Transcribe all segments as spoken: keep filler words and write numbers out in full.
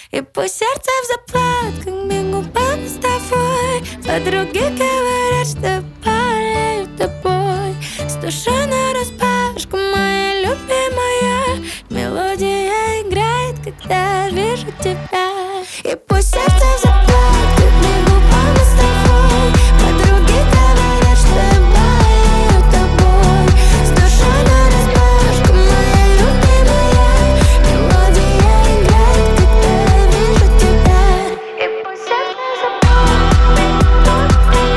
И пусть сердце в заплатках губами с тобой. Подруги говорят, что болеют тобой. С душой нараспашку, моя любимая. Мелодия играет, когда вижу тебя. И пусть сердце в заплатках губами с тобой. Подруги говорят, что болеют тобой. С душой нараспашку, моя любимая. Мелодия играет, когда вижу тебя. И пусть сердце в заплатках.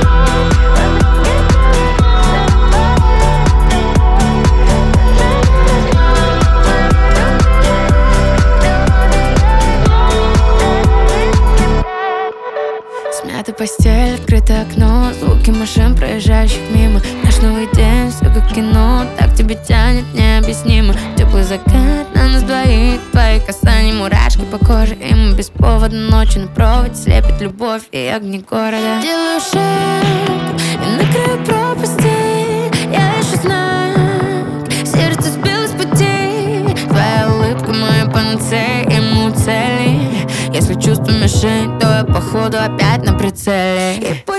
Смята постель, открыто окно, звуки машин, проезжающих мимо. Наш новый день, все как кино, так тебя тянет необъяснимо. Теплый закат на нас двоих, твои касания, мурашки по коже. И мы без повода ночью на проводе слепит любовь и огни города. Делаю шаг и на краю пропасти я ищу знак, сердце сбилось с пути. Твоя улыбка моя панацея, и мы у цели. Если чувство мишень, то я походу опять на прицеле. И